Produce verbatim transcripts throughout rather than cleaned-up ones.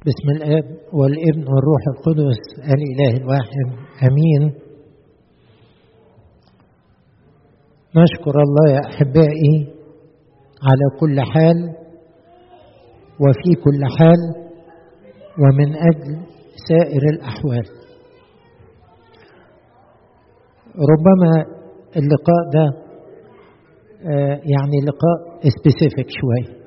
بسم الآب والابن والروح القدس الإله الواحد آمين. نشكر الله يا أحبائي على كل حال وفي كل حال ومن أجل سائر الأحوال. ربما اللقاء ده يعني لقاء سبيسيفيك شوي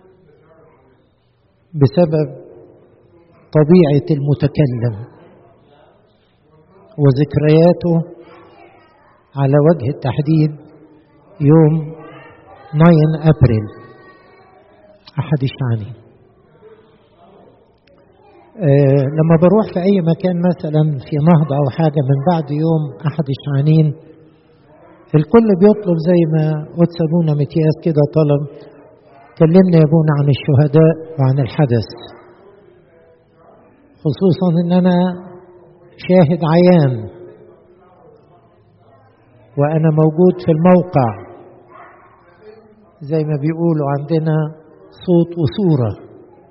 بسبب طبيعة المتكلم وذكرياته على وجه التحديد يوم تسعة أبريل أحد الشعانين. أه لما بروح في أي مكان مثلا في نهضة أو حاجة من بعد يوم أحد الشعانين الكل بيطلب زي ما قدس أبونا متياس كده طلب، كلمنا يا أبونا عن الشهداء وعن الحدث، خصوصا ان انا شاهد عيان وانا موجود في الموقع زي ما بيقولوا عندنا صوت وصورة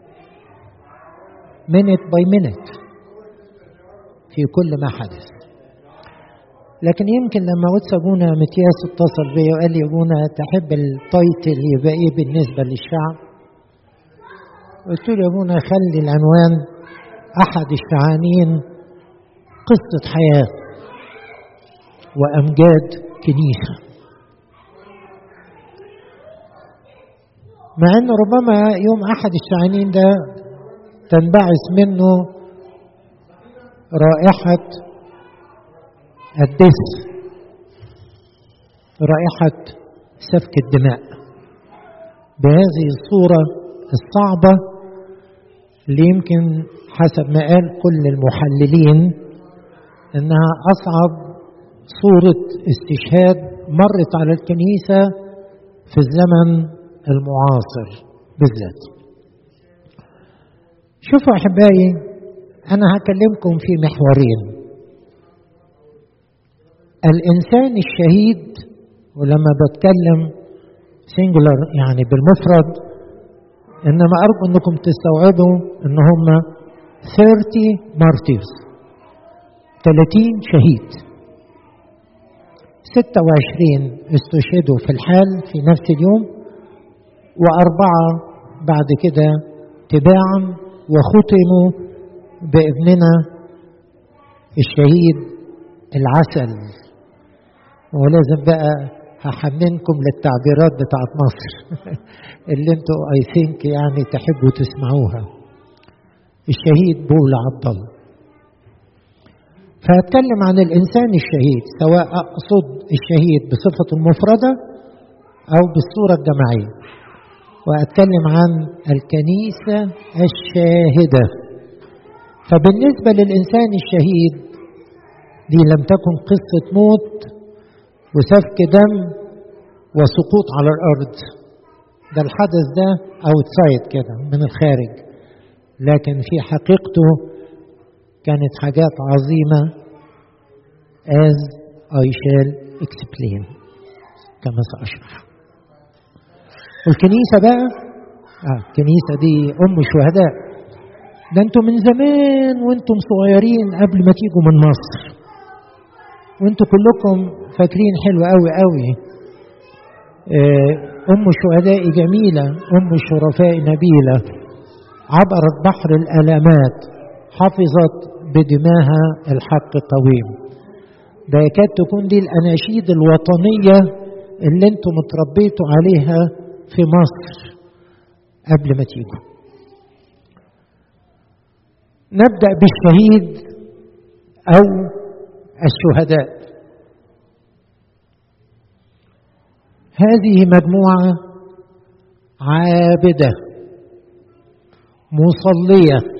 minute by minute في كل ما حدث. لكن يمكن لما قدس ابونا متياس اتصل بي وقال لي ابونا تحب التايتل يبقى ايه بالنسبة للشعب؟ قلت له يا ابونا خلي العنوان أحد الشعانين قصة حياة وأمجاد كنيسة، مع أن ربما يوم أحد الشعانين ده تنبعث منه رائحة الدس، رائحة سفك الدماء بهذه الصورة الصعبة اللي يمكن حسب ما قال كل المحللين انها اصعب صورة استشهاد مرت على الكنيسة في الزمن المعاصر بالذات. شوفوا احبائي، انا هكلمكم في محورين: الانسان الشهيد، ولما بتكلم سينجولار يعني بالمفرد، انما ارجو انكم تستوعبوا ان هم ثلاثين مارتيرز، ثلاثين شهيد، ستة وعشرين استشهدوا في الحال في نفس اليوم، وأربعة بعد كده تباعا وختموا بابننا الشهيد العسل. ولازم بقى هحننكم للتعبيرات بتاعت مصر اللي انتوا اي ثينك يعني تحبوا تسمعوها. الشهيد بولا عبد الله. فهتكلم عن الانسان الشهيد، سواء اقصد الشهيد بصفته المفردة او بالصورة الجماعية، واتكلم عن الكنيسة الشاهدة. فبالنسبة للانسان الشهيد دي لم تكن قصة موت وسفك دم وسقوط على الارض، ده الحدث ده اوتسايد كده من الخارج، لكن في حقيقته كانت حاجات عظيمة as I shall explain كما سأشرح. والكنيسة بقى آه الكنيسة دي أم الشهداء، ده انتم من زمان وانتم صغيرين قبل ما تيجوا من مصر وانتم كلكم فاكرين حلو قوي قوي آه أم الشهداء جميلة، أم الشرفاء نبيلة، عبرت بحر الألامات، حفظت بدماها الحق قويم. ده يكاد تكون دي الأناشيد الوطنية اللي انتم متربيتوا عليها في مصر قبل ما تيجوا. نبدأ بالشهيد أو الشهداء. هذه مجموعة عابدة مصلية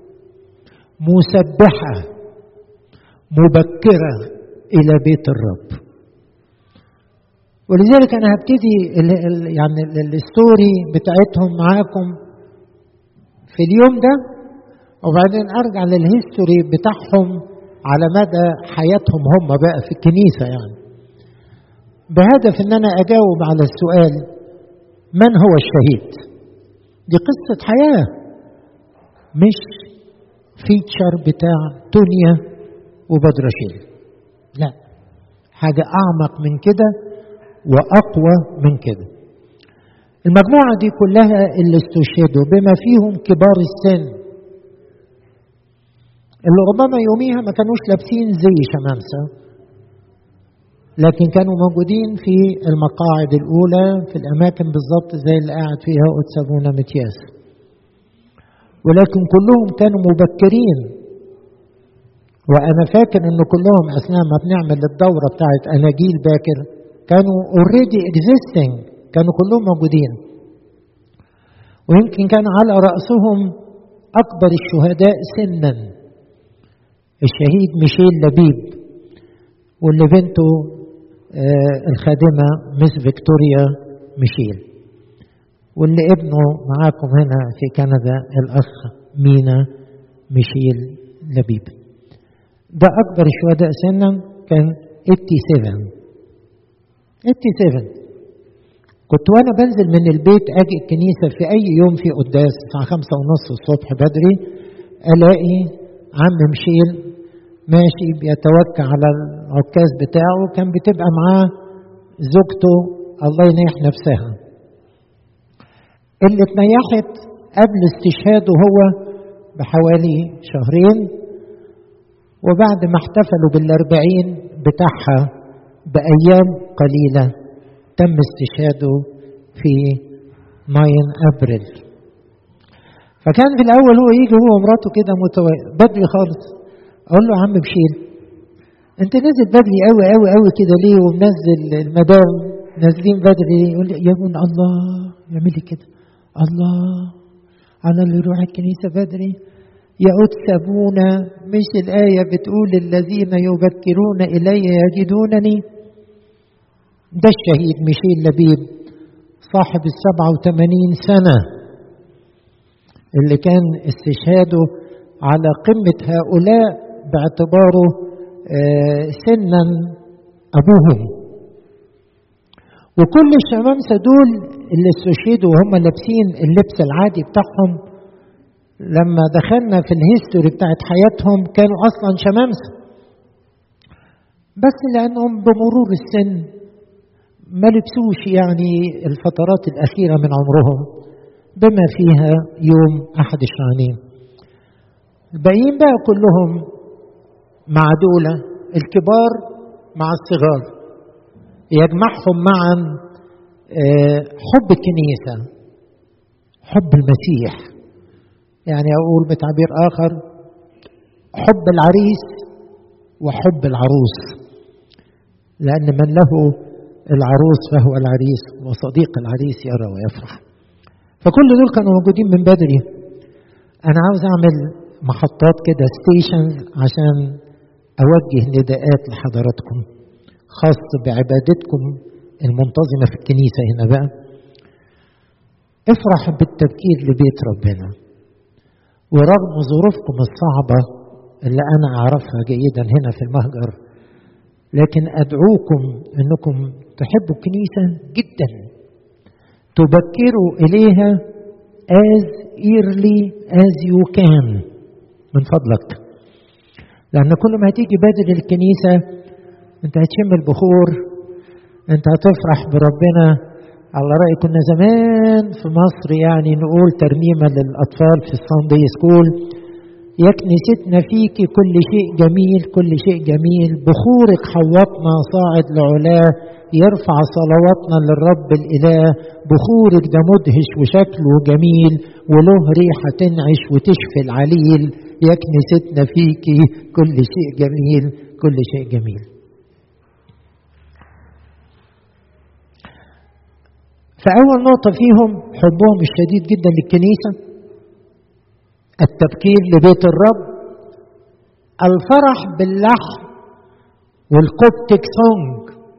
مسبحة مبكرة إلى بيت الرب. ولذلك أنا هبتدي يعني الستوري بتاعتهم معاكم في اليوم ده، وبعدين أرجع للهيستوري بتاعهم على مدى حياتهم هم بقى في الكنيسة، يعني بهدف أن أنا أجاوب على السؤال من هو الشهيد؟ دي قصة حياة، مش فيتشر بتاع تونيا وبدرشيل، لا، حاجة أعمق من كده وأقوى من كده. المجموعة دي كلها اللي استشهدوا بما فيهم كبار السن، اللي ربما يوميها ما كانوش لابسين زي شمامسة، لكن كانوا موجودين في المقاعد الأولى في الأماكن بالضبط زي اللي قاعد فيها قدس أبونا متياس، ولكن كلهم كانوا مبكرين. وأنا فاكر إن كلهم أثناء ما بنعمل الدورة بتاعت أناجيل باكر كانوا already existing، كانوا كلهم موجودين. ويمكن كان على رأسهم أكبر الشهداء سنا الشهيد ميشيل لبيب، واللي بنته آه الخادمة مس فيكتوريا ميشيل، واللي ابنه معاكم هنا في كندا الأخ مينا ميشيل لبيب. ده أكبر الشهداء سنا، كان سبعة وثمانين. كنت وأنا بنزل من البيت أجي الكنيسة في أي يوم في قداس الساعة خمسة ونص الصبح بدري، ألاقي عم ميشيل ماشي بيتوكى على العكاز بتاعه، كان بتبقى معاه زوجته الله ينيح نفسها اللي اتنيحت قبل استشهاده هو بحوالي شهرين، وبعد ما احتفلوا بالأربعين بتاعها بأيام قليلة تم استشهاده في تسعة أبريل. فكان في الأول هو يجي هو ومراته كده بدري خالص، أقول له يا عم بشيل أنت نازل بدري قوي قوي قوي كده ليه، ومنزل المدام نازلين بدري؟ يقول لي يا ابن الله يعمل لي كده، الله على اللي يروح الكنيسة بدري يا قدس أبونا، مش الآية بتقول الذين يبكرون إلي يجدونني؟ ده الشهيد ميشيل لبيب صاحب السبعة وثمانين سنة اللي كان استشهاده على قمة هؤلاء باعتباره سنا أبوهم. وكل الشمامسة دول اللي استشهدوا وهم لابسين اللبس العادي بتاعهم، لما دخلنا في الهيستوري بتاعت حياتهم كانوا أصلا شمامسة، بس لأنهم بمرور السن ما لبسوش يعني الفترات الأخيرة من عمرهم بما فيها يوم أحد الشعانين. الباقيين بقى كلهم مع دولة الكبار مع الصغار، يجمعهم معا حب الكنيسة، حب المسيح، يعني أقول بتعبير آخر حب العريس وحب العروس، لأن من له العروس فهو العريس، وصديق العريس يرى ويفرح. فكل دول كانوا موجودين من بدري. أنا عاوز أعمل محطات كده ستيشنز عشان أوجه نداءات لحضراتكم خاص بعبادتكم المنتظمة في الكنيسة. هنا بقى افرح بالتبكير لبيت ربنا، ورغم ظروفكم الصعبة اللي أنا أعرفها جيدا هنا في المهجر، لكن أدعوكم أنكم تحبوا الكنيسة جدا، تبكروا إليها as early as you can من فضلك، لأن كل ما هتيجي بدري الكنيسة أنت هتشم البخور، أنت هتفرح بربنا. على رأي كنا زمان في مصر يعني نقول ترنيمة للأطفال في الساندي سكول: يا كنيستنا فيك كل شيء جميل، كل شيء جميل، بخورك حوطنا صاعد لعلاه، يرفع صلواتنا للرب الإله، بخورك ده مدهش وشكله جميل، وله ريحة تنعش وتشفي العليل، يا كنيستنا فيك كل شيء جميل، كل شيء جميل. فأول نقطة فيهم حبهم الشديد جدا للكنيسة، التبكير لبيت الرب، الفرح باللحن والكوبتيك سونج،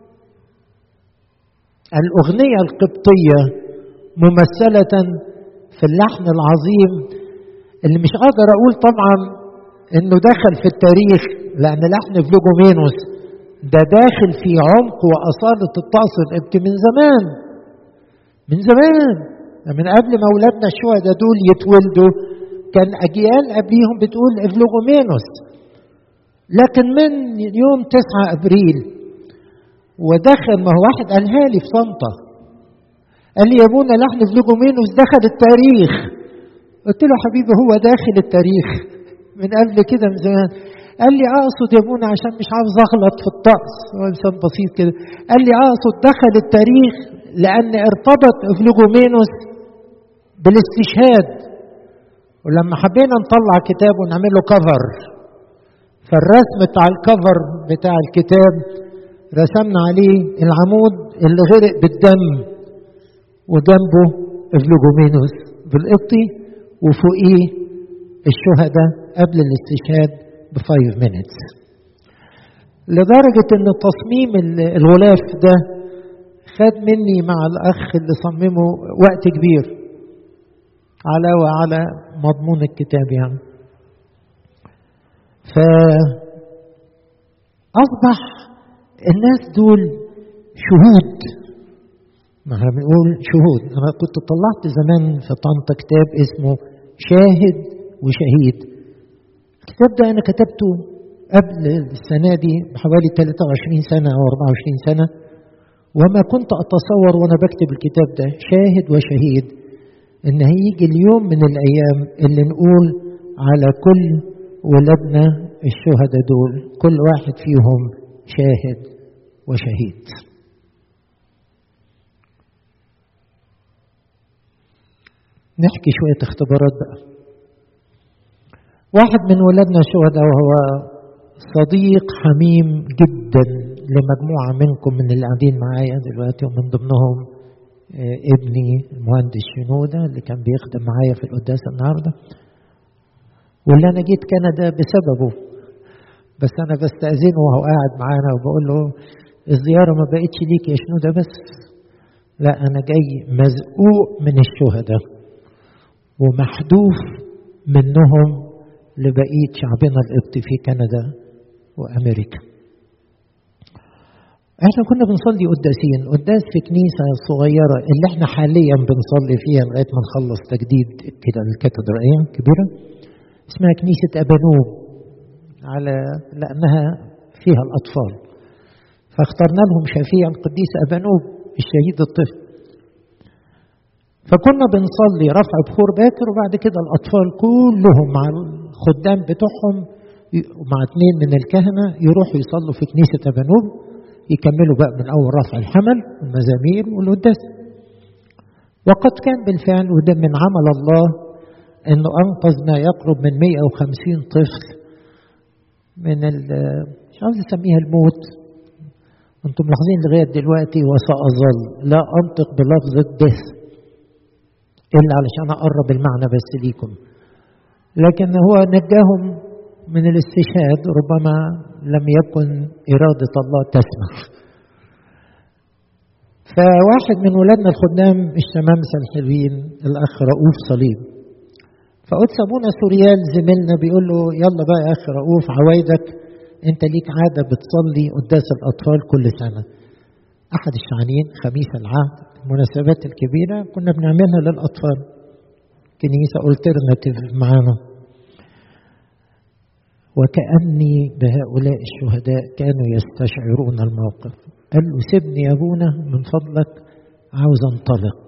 الأغنية القبطية ممثلة في اللحن العظيم اللي مش قادر أقول طبعا إنه دخل في التاريخ، لأن لحن فلوجومينوس ده داخل في عمق وأصالة الطقس القبطي من زمان، من زمان، من قبل ما أولادنا الشهداء دول يتولدوا كان أجيال قبليهم بتقول إفلوغومينوس، لكن من يوم تسعة أبريل ودخل، ما هو واحد قالها لي في طنطا، قال لي يا ابونا لحن إفلوغومينوس دخل التاريخ. قلت له حبيبي هو داخل التاريخ من قبل كده من زمان. قال لي اقصد يا ابونا عشان مش عاوز اغلط في الطقس، هو انسان بسيط كده، قال لي اقصد دخل التاريخ لان ارتبط إفلوغومينوس بالاستشهاد، ولما حبينا نطلع كتاب ونعمل له كفر، فالرسم بتاع الكفر بتاع الكتاب رسمنا عليه العمود اللي غرق بالدم وجنبه إفلوغومينوس بالقبطي وفوقيه الشهداء قبل الاستشهاد بفايف مينتس. لدرجة ان تصميم الغلاف ده خد مني مع الاخ اللي صممه وقت كبير على وعلى مضمون الكتاب يعني. فاصبح الناس دول شهود، ما احنا بنقول شهود. انا كنت طلعت زمان في طنطا كتاب اسمه شاهد وشهيد. الكتاب ده انا كتبته قبل السنه دي بحوالي ثلاثة وعشرين سنه او أربعة وعشرين سنه، وما كنت اتصور وانا بكتب الكتاب ده شاهد وشهيد ان هيجي اليوم من الايام اللي نقول على كل ولادنا الشهداء دول كل واحد فيهم شاهد وشهيد. نحكي شوية اختبارات بقى. واحد من ولادنا شهداء وهو صديق حميم جدا لمجموعة منكم من اللي قاعدين معايا دلوقتي، ومن ضمنهم ابني المهندس شنودة اللي كان بيخدم معايا في القداس النهارده، واللي انا جيت كندا بسببه. بس انا بستأذنه وهو قاعد معانا وبقول له الزيارة ما بقتش ليك يا شنودة بس، لا انا جاي مزقوق من الشهداء ومحذوف منهم لبقية شعبنا القبطي في كندا وأمريكا. احنا كنا بنصلي قداسين، قداس في كنيسة صغيرة اللي احنا حاليا بنصلي فيها لغاية ما نخلص تجديد كده الكاتدرائية كبيرة، اسمها كنيسة أبانوب، على لأنها فيها الأطفال فاخترنا لهم شفيع القديس أبانوب الشهيد الطفل. فكنا بنصلي رفع بخور باكر، وبعد كده الأطفال كلهم مع الخدام بتوعهم ومع اثنين من الكهنة يروحوا يصلوا في كنيسة أبانوب، يكملوا بقى من أول رفع الحمل والمزامير والقداس. وقد كان بالفعل، وده من عمل الله، أنه أنقذ ما يقرب من مئة وخمسين طفل من مش عاوز أسميها الموت. أنتم ملاحظين لغاية دلوقتي وسأظل لا أنطق بلفظة death إلا علشان أقرب المعنى بس ليكم، لكن هو نجاهم من الاستشهاد ربما لم يكن إرادة الله تسمح. فواحد من ولادنا الخدام الشمامسة الحلوين الأخ رؤوف صليب، فقدس أبونا سوريال زميلنا بيقول له يلا بقى يا أخ رؤوف عوايدك، أنت ليك عادة بتصلي قداس الأطفال كل سنة، أحد الشعانين خميس العهد المناسبات الكبيرة كنا بنعملها للأطفال، كنيسة ألترناتيف معانا. وكأني بهؤلاء الشهداء كانوا يستشعرون الموقف. قال له سيبني يا أبونا من فضلك عاوز انطلق.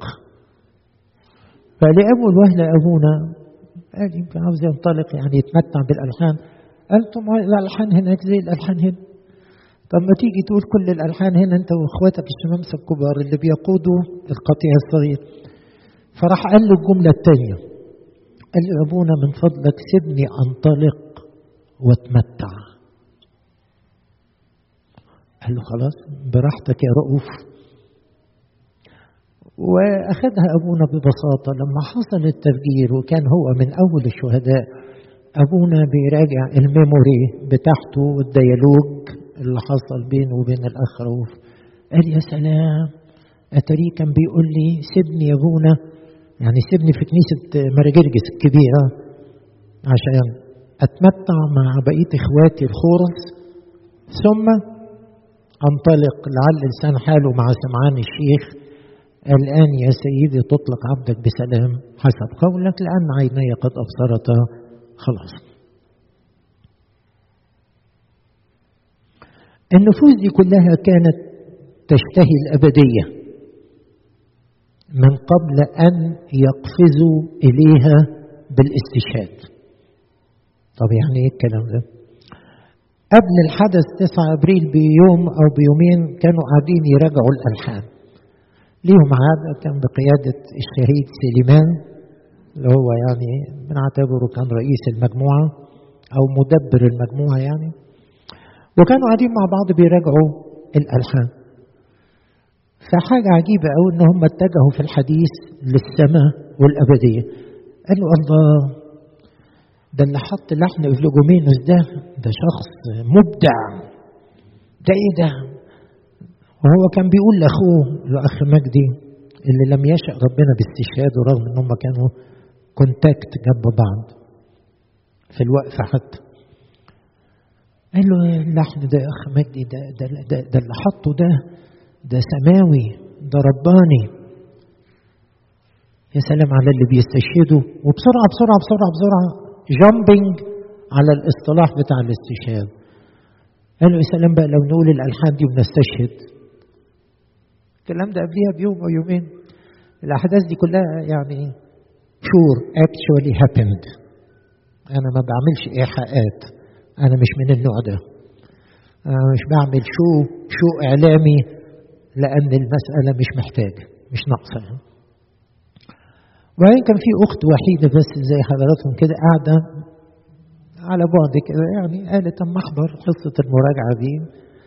فلأول وهلة أبونا قال يمكن عاوز ينطلق يعني يتمتع بالألحان. قلت له الألحان هناك زي الألحان هنا، طب ما تيجي تقول كل الألحان هنا أنت وإخواتك الشمامسة الكبار اللي بيقودوا القطيع الصغير. فراح قال له الجملة الثانية، قال له أبونا من فضلك سيبني أنطلق واتمتع. قال له خلاص براحتك يا رؤوف. وأخذها أبونا ببساطة. لما حصل التفجير وكان هو من أول الشهداء، أبونا بيراجع الميموري بتاعته والديالوج اللي حصل بينه وبين الأخ رؤوف. قال يا سلام، أتري كان بيقول لي سيبني يا أبونا، يعني سيبني في كنيسة مراجرجس الكبيرة عشان أتمتع مع بقية إخواتي الخورس، ثم أنطلق لعل لسان حاله مع سمعان الشيخ الآن يا سيدي تطلق عبدك بسلام حسب قولك، لأن عيني قد أبصرتا خلاص. النفوس دي كلها كانت تشتهي الأبدية من قبل أن يقفزوا إليها بالاستشهاد. طب يعني إيه الكلام ده؟ قبل الحدث تسعة أبريل بيوم أو بيومين كانوا قاعدين يراجعوا الألحان. ليهم عادة كان بقيادة الشهيد سليمان اللي هو يعني بنعتبره كان رئيس المجموعة أو مدبر المجموعة يعني، وكانوا قاعدين مع بعض بيراجعوا الألحان. فحاجة عجيبة أوي إن هم اتجهوا في الحديث للسماء والأبدية. قالوا الله، ده اللي حط لحن إفلوجومينوس ده ده شخص مبدع، ده إيه ده؟ وهو كان بيقول لأخوه لأخ مجدي اللي لم يشأ ربنا باستشهاده رغم إن هم كانوا كونتاكت جنب بعض في الوقفة حتى، قال له اللحن ده يا أخ مجدي ده ده ده, ده اللي حطه ده ده سماوي، ده رباني. يا سلام على اللي بيستشهدوا وبسرعة بسرعة بسرعة بسرعة جامبينج على الاصطلاح بتاع الاستشهاد. قال له يا سلام بقى لو نقول الألحان دي ونستشهد. الكلام ده قبليها بيوم أو يومين. الأحداث دي كلها يعني sure actually happened. أنا ما بعملش إيحاءات، أنا مش من النوع ده، أنا مش بعمل شو شو إعلامي، لأن المسألة مش محتاجة، مش ناقصة. وبعدين كان في أخت وحيدة بس زي حضراتهم كده قاعدة على بعد كده، يعني قالت أما أحضر حصة المراجعة دي.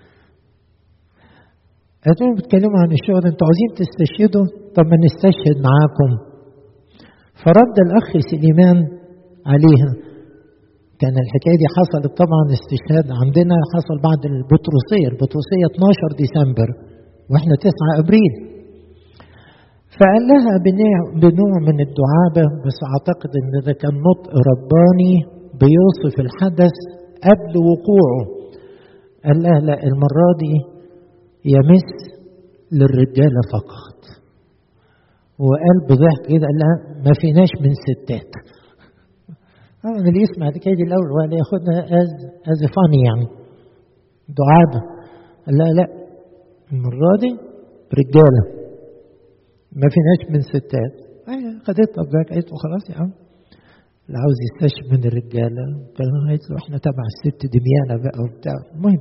قالوا بتكلموا عن الشغل، أنتوا عاوزين تستشهدوا؟ طب ما نستشهد معاكم. فرد الأخ سليمان عليها. كان الحكاية دي حصلت طبعا استشهاد عندنا حصل بعد البطرسية، البطرسية اتناشر ديسمبر واحنا تسعة أبريل. فقال لها بنوع من الدعابة، بس أعتقد أن ده كان نطق رباني بيوصف الحدث قبل وقوعه. قال لها لا، المرة دي يمس للرجالة فقط. وقال بضحك كده قال لها ما فيناش من ستات. طبعا اللي يسمع الحكاية دي الأول ولا ياخدها از از فاني يعني دعابة. قال لها لا، المرة دي رجالة ما فيناش من ستات. ايوه خدتها بذاك، قالت له خلاص يا عم اللي عاوز يستشهد من الرجاله. قالت له احنا تبع الست دميانه بقى وبتاع. المهم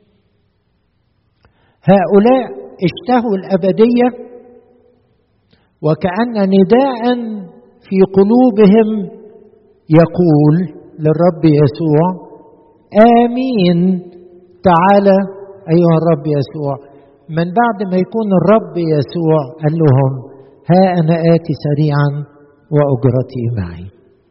هؤلاء اشتهوا الابديه، وكأن نداء في قلوبهم يقول للرب يسوع آمين، تعالى أيها الرب يسوع. من بعد ما يكون الرب يسوع قال لهم ها أنا آتي سريعا وأجرتي معي.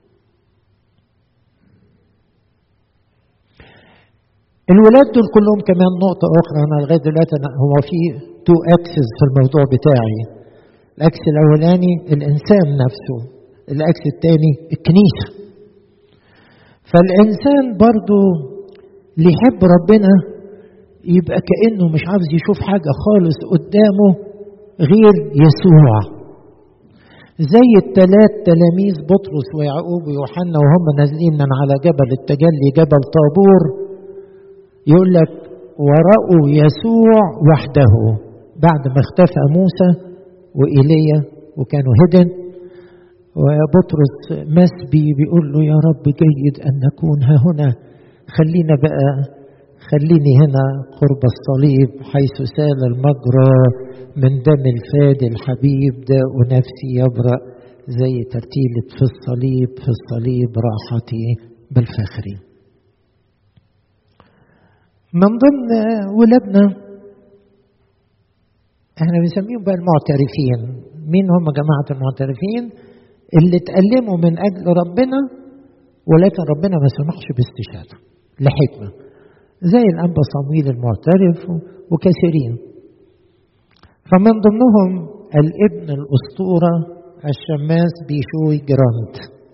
الولاد دول كلهم كمان نقطة أخرى. أنا لغاية دلوقتي هو في تو أكسس في الموضوع بتاعي. الأكس الأولاني الإنسان نفسه، الأكس الثاني الكنيسة. فالإنسان برضو اللي يحب ربنا يبقى كأنه مش عاوز يشوف حاجة خالص قدامه غير يسوع. زي الثلاث تلاميذ بطرس ويعقوب ويوحنا وهم نازلين من على جبل التجلي جبل طابور، يقول لك ورأوا يسوع وحده بعد ما اختفى موسى وإيليا وكانوا هدن. وبطرس مسبي بيقول له يا رب جيد أن نكون ها هنا، خلينا بقى خليني هنا قرب الصليب حيث سال المجرى من دم الفادي الحبيب، داء نفسي يبرأ زي ترتيلة في الصليب في الصليب راحتي بالفخر. من ضمن ولادنا احنا بنسميهم بقى المعترفين. مين هم جماعة المعترفين؟ اللي اتألموا من أجل ربنا ولكن ربنا ما سمحش باستشهاده لحكمة، زي الأنبا صمويل المعترف وكثيرين. فمن ضمنهم الابن الأسطورة الشماس بيشوي جرانت،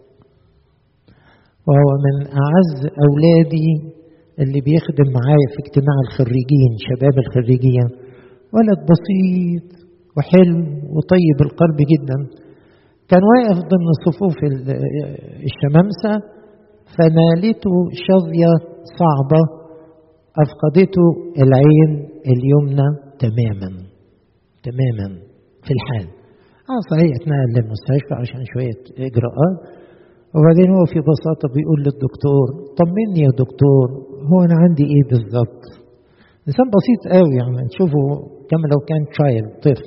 وهو من أعز أولادي اللي بيخدم معايا في اجتماع الخريجين، شباب الخريجين. ولد بسيط وحلو وطيب القلب جدا. كان واقف ضمن صفوف الشمامسة، فنالته شظية صعبة أفقدته العين اليمنى تماما تماما في الحال. اه صحيح اتنقل للمستشفى عشان شوية إجراءات، وبعدين هو في بساطة بيقول للدكتور طمني يا دكتور، هو أنا عندي إيه بالظبط؟ إنسان بسيط قوي يعني تشوفه كما لو كان تشايلد طفل.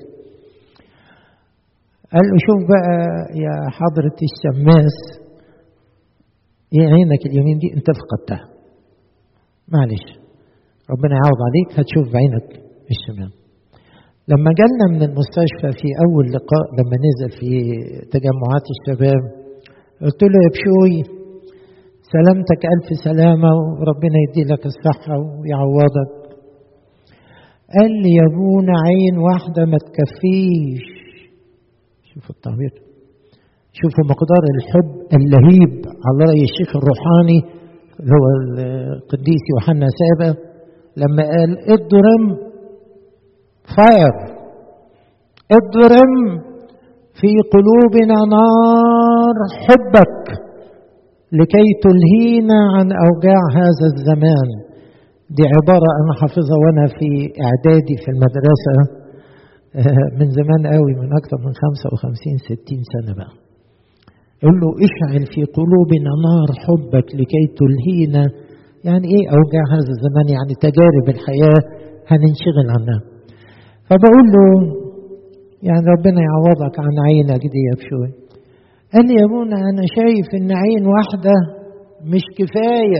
قال له شوف بقى يا حضرة الشماس، ايه عينك اليمين دي انت فقدتها، معلش ربنا يعوض عليك، هتشوف بعينك الشمال. لما جالنا من المستشفى في اول لقاء لما نزل في تجمعات الشباب، قلت له يا بشوي سلامتك الف سلامة وربنا يدي لك الصحة ويعوضك. قال لي يا ابونا عين واحدة ما تكفيش. شوفوا التعبير، شوفوا مقدار الحب اللهيب على رأي الشيخ الروحاني اللي هو القديس يوحنا سابا لما قال اضرم فاير، اضرم في قلوبنا نار حبك لكي تلهينا عن أوجاع هذا الزمان. دي عبارة أنا حافظها وأنا في إعدادي في المدرسة من زمان قوي، من أكثر من خمسة وخمسين ستين سنة بقى. يقول له اشعل في قلوبنا نار حبك لكي تلهينا. يعني ايه اوجاع هذا الزمان؟ يعني تجارب الحياة هننشغل عنها. فبقول له يعني ربنا يعوضك عن عينك دي يا بشوي. قال لي يا ابونا انا شايف ان عين واحدة مش كفاية.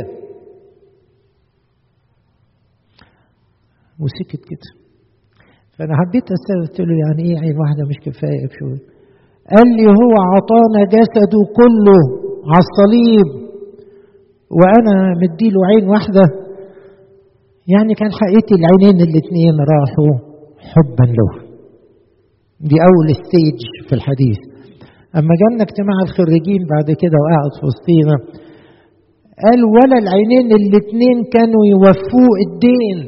وسكت كده. فانا حبيت استفسر، قلت له يعني ايه عين واحدة مش كفاية يا بشوي؟ قال لي هو عطانا جسده كله على الصليب وانا مديله عين واحده، يعني كان حقيقتي العينين الاثنين راحوا حبا له. دي اول ستيج في الحديث. اما جالنا اجتماع الخريجين بعد كده وقعد في وسطينا، قال ولا العينين الاثنين كانوا يوفوه الدين.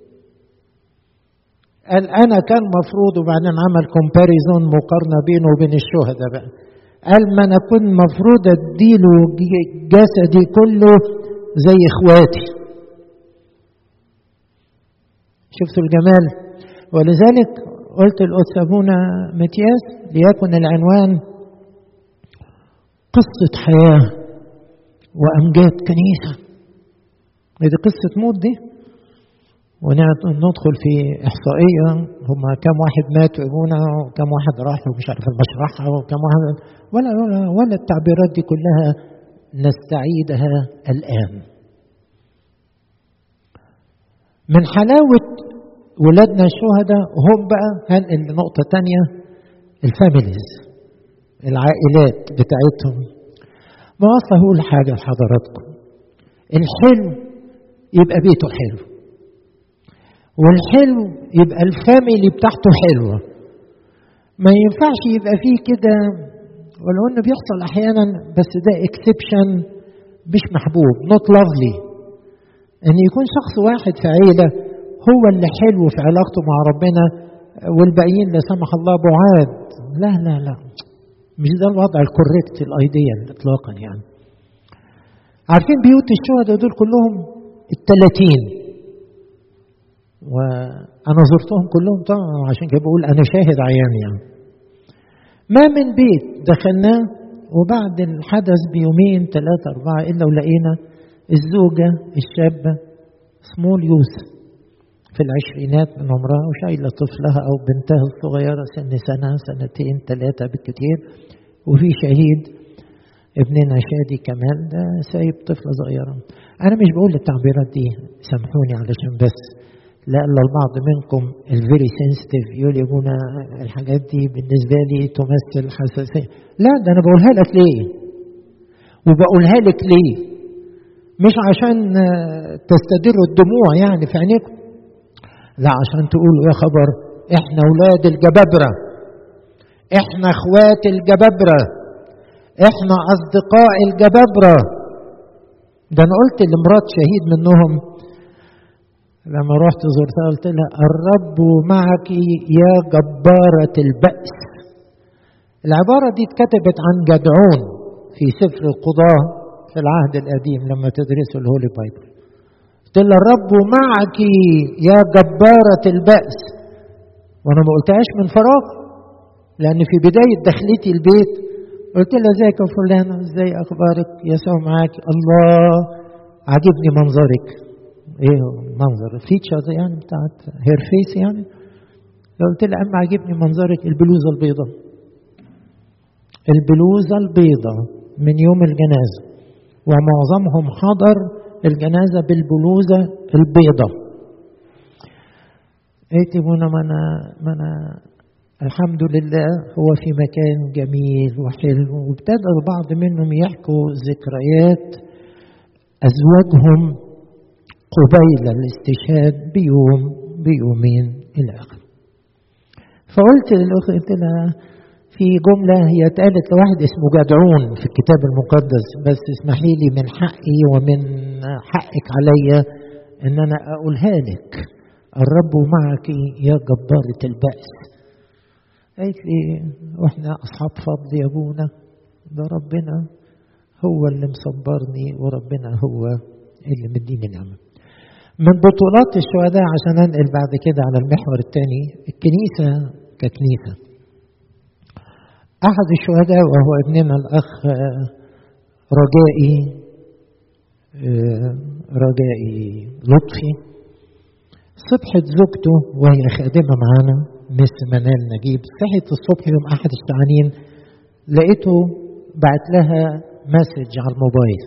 قال أنا كان مفروض، وبعدين عمل كومباريزون مقارنة بينه وبين الشهداء بقى. قال ما أنا كنت مفروض أديله جسدي كله زي إخواتي. شفتوا الجمال؟ ولذلك قلت القدس أبونا متياس ليكن العنوان قصة حياة وأمجاد كنيسة. دي قصة موت دي، وندخل في إحصائية هم كم واحد ماتوا ابونا وكم واحد راح ومش عارف المشرحة وكم واحد، ولا, ولا, ولا التعبيرات دي كلها نستعيدها الآن. من حلاوة ولادنا الشهداء هم بقى هنقل لنقطة تانية، الفاميليز، العائلات بتاعتهم. ما أصلا هقول حاجة لحضراتكم، الحلو يبقى بيته حلو، والحلو يبقى الفاميلي بتاعته حلوة. ما ينفعش يبقى فيه كده، ولو انه بيحصل احيانا بس ده اكسبشن مش محبوب، not lovely، ان يكون شخص واحد في عيلة هو اللي حلو في علاقته مع ربنا والباقيين لا سمح الله بعاد. لا لا لا، مش ده الوضع الكوريكت الايديال اطلاقا. يعني عارفين بيوت الشهداء دول كلهم الثلاثين، وأنا زرتهم كلهم طبعا عشان كده بقول أنا شاهد عيان. يعني ما من بيت دخلناه وبعد الحدث بيومين ثلاثة أربعة إلا ولقينا الزوجة الشابة سمول يوث في العشرينات من عمرها وشايلة طفلها أو بنتها الصغيرة سن سنة سنتين ثلاثة بالكثير، وفي شهيد ابننا شادي كمان ده سايب طفلة صغيرة. أنا مش بقول التعبيرات دي سامحوني علشان بس لأن البعض منكم الفيري سنسيتيف يقول يا ابونا الحاجات دي بالنسبة لي تمثل حساسية. لا، ده أنا بقولها لك ليه؟ وبقولها لك ليه؟ مش عشان تستدروا الدموع يعني في عينيكم، لا عشان تقولوا يا خبر احنا أولاد الجبابرة، احنا اخوات الجبابرة، احنا أصدقاء الجبابرة. ده أنا قلت لمرات شهيد منهم، لما رحت زرتها قلت لها الرب معك يا جبارة البأس. العبارة دي اتكتبت عن جدعون في سفر القضاة في العهد القديم لما تدرسوا الهولي بايبل. قلت لها الرب معك يا جبارة البأس، وانا ما قلتهاش من فراغ، لان في بداية دخلتي البيت قلت لها ازيك يا فلانة، ازاي اخبارك، يسوع معاك، الله عجبني منظرك. ايه منظر فيتشرز يعني بتاعت هير فيس يعني. قلت لها اما عجبني منظرك البلوزة البيضاء، البلوزة البيضاء من يوم الجنازة، ومعظمهم حضر الجنازة بالبلوزة البيضاء. قلت منى ما انا ما انا الحمد لله هو في مكان جميل وحلو. وابتدى البعض منهم يحكوا ذكريات ازواجهم قبيل الاستشهاد بيوم بيومين الى اخره. فقلت للاخت، قلت لها في جمله هي اتقالت لواحد اسمه جدعون في الكتاب المقدس، بس اسمحي لي من حقي ومن حقك عليا ان انا اقولها لك، الرب معك يا جبارة البأس. قالت لي واحنا اصحاب فضل يا ابونا، ده ربنا هو اللي مصبرني وربنا هو اللي مديني نعمه. من بطولات الشهداء عشان انقل بعد كده على المحور الثاني، الكنيسه ككنيسه. احد الشهداء وهو ابننا الاخ رجائي رجائي لطفي، صبحت زوجته وهي خادمه معانا مس منال نجيب، صحت الصبح يوم احد الشعانين لقيته بعت لها مسج على الموبايل،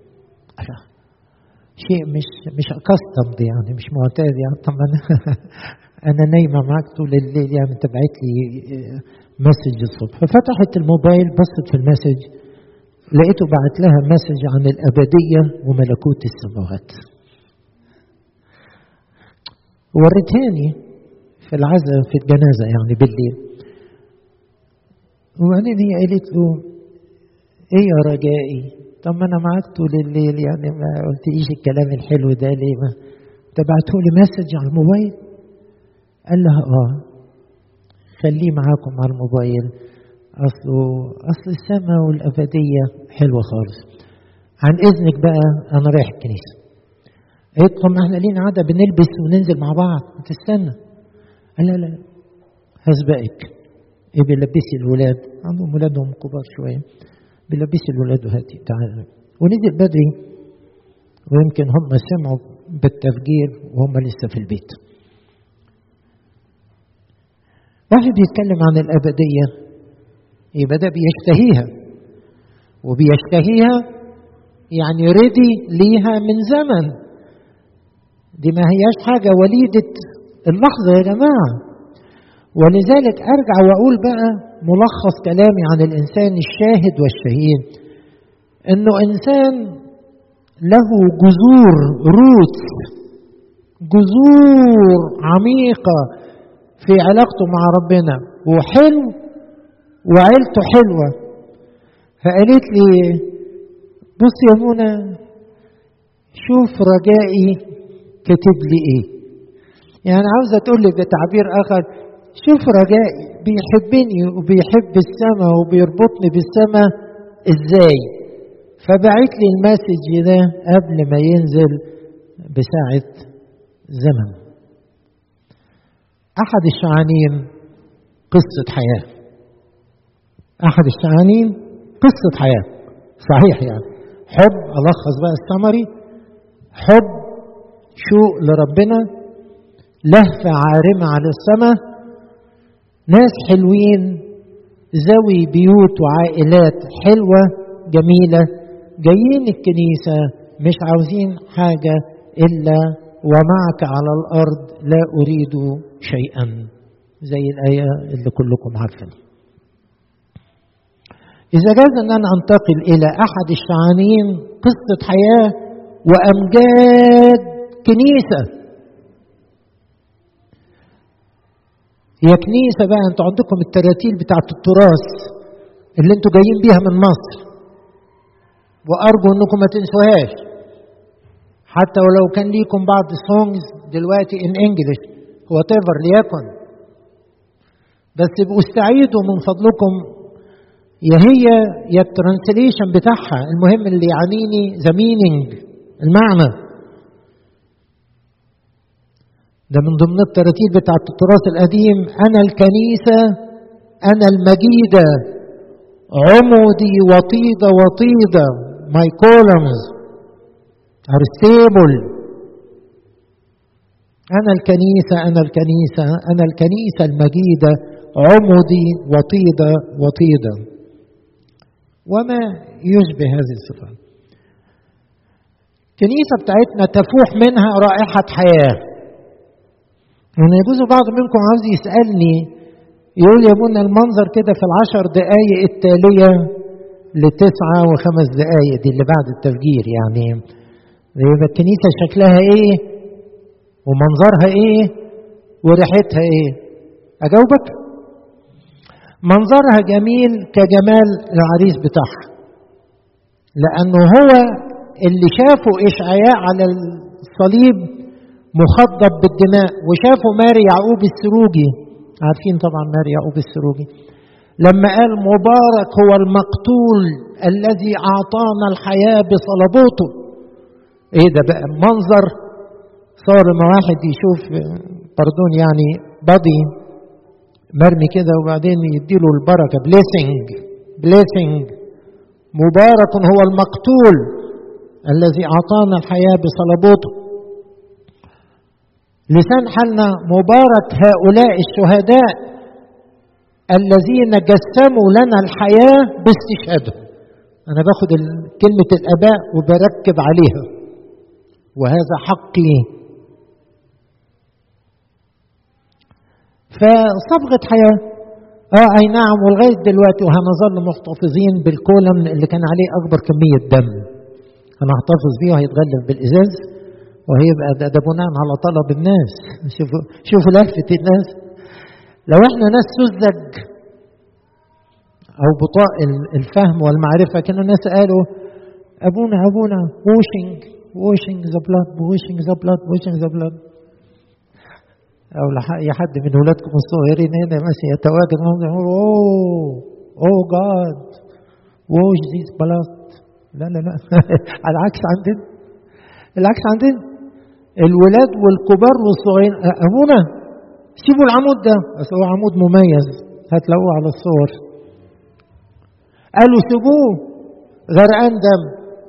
شيء مش مش اكستمد يعني، مش معتاد يعني. طب انا انا نايمه معاك طول الليل يعني، انت بعت لي مسج الصبح. ففتحت الموبايل بصت في المسج لقيته بعت لها مسج عن الابديه وملكوت السماوات. وريتهاني في العزاء في الجنازه يعني بالليل، وبعدين هي قالت له ايه يا رجائي، طب ما انا معاك طول الليل يعني، ما قلتليش الكلام الحلو ده ليه؟ ما تبعته لي مسج على الموبايل. قال لها اه خليه معاكم على الموبايل، اصله اصل السماء والابديه حلوه خالص. عن اذنك بقى انا رايح الكنيسه. قلت لهم احنا لينا عاده بنلبس وننزل مع بعض، تستنى. قال لا لا هسبقك. ايه بيلبسي الولاد، عندهم ولادهم كبار شويه، بيلبسي الولاد وهاتي تعالى. ونزل بدري ويمكن هم سمعوا بالتفجير وهم لسه في البيت. واحد بيتكلم عن الأبدية يبقى ده بيشتهيها، وبيشتهيها يعني ريدي ليها من زمن، دي ما هياش حاجة وليدة اللحظة يا جماعة. ولذلك أرجع وأقول بقى ملخص كلامي عن الإنسان الشاهد والشهيد، إنه إنسان له جذور روت، جذور عميقة في علاقته مع ربنا، وحلو وعيلته حلوة. فقالت لي بص يا منى شوف رجائي كتب لي ايه، يعني عاوزة تقول لي بتعبير آخر شوف رجائي بيحبني وبيحب السماء وبيربطني بالسماء ازاي. فبعت لي المسج ده قبل ما ينزل بساعة زمن. أحد الشعانين قصة حياة، أحد الشعانين قصة حياة صحيح يعني، حب، ألخص بقى السمري، حب شوق لربنا، لهفة عارمة على السماء، ناس حلوين، ذوي بيوت وعائلات حلوة جميلة، جايين الكنيسة مش عاوزين حاجة إلا ومعك على الأرض لا أريد شيئا، زي الآية اللي كلكم عارفينها. إذا جاز أن أنا أنتقل إلى أحد الشعانين قصة حياة وأمجاد كنيسة. هي كنيسة بقى، أنتوا عندكم التراتيل بتاعت التراث اللي أنتوا جايين بيها من مصر، وأرجو أنكم ما تنسوهاش. حتى ولو كان ليكم بعض السونجز دلوقتي ان انجلش وات ايفر ليكن، بس ابقوا استعيدوا من فضلكم يا هي يا الترانسليشن بتاعها، المهم اللي يعنيني ذا مينينج، المعنى. ده من ضمن التراتيب بتاعت التراث القديم، انا الكنيسه انا المجيده، عمودي وطيده وطيده، my columns are stable. انا الكنيسه انا الكنيسه انا الكنيسه المجيده، عمودي وطيده وطيده، وما يشبه هذه الصفات. الكنيسه بتاعتنا تفوح منها رائحه حياه. يعني يجوز بعض منكم عاوز يسالني يقول يا ابونا المنظر كده في العشر دقايق التاليه لتسعه وخمس دقايق دي اللي بعد التفجير، يعني يبقى الكنيسه شكلها ايه ومنظرها ايه وريحتها ايه؟ اجاوبك منظرها جميل كجمال العريس بتاعها، لانه هو اللي شافه اشعياء على الصليب مخضب بالدماء، وشافه ماري يعقوب السروجي، عارفين طبعا ماري يعقوب السروجي لما قال مبارك هو المقتول الذي اعطانا الحياه بصلبوته. ايه ده بقى منظر صار ما واحد يشوف باردون يعني بادي مرمي كده وبعدين يديله البركه، بليسنج بليسنج، مبارك هو المقتول الذي اعطانا الحياه بصلبوته. لسان حالنا مبارك هؤلاء الشهداء الذين جسموا لنا الحياه باستشهادهم. انا باخد كلمه الاباء وبركب عليها، وهذا حقي. فصبغه حياه اه اي نعم، ولغايه دلوقتي وهنظل محتفظين بالكولم اللي كان عليه اكبر كميه دم، هنحتفظ بيه وهيتغلف بالازاز وهيبقى ده, ده بناء على طلب الناس. شوفوا شوفوا لفه الناس. لو احنا ناس سذج او بطاء الفهم والمعرفه، كانوا الناس قالوا ابونا ابونا ووشنج ووشنج ذا بلاد ووشنج ذا بلاد ووشنج ذا بلاد. او اي حد من اولادكم الصغيرين هنا ماشي يتواجد يقول اوه اوه جاد ووش ذيس بلاد. لا لا لا على العكس عندنا، العكس عندنا الولاد والكبار والصغيرين ابونا سيبوا العمود ده، بس هو عمود مميز هتلاقوه على الصور. قالوا سيبوه غرقان دم،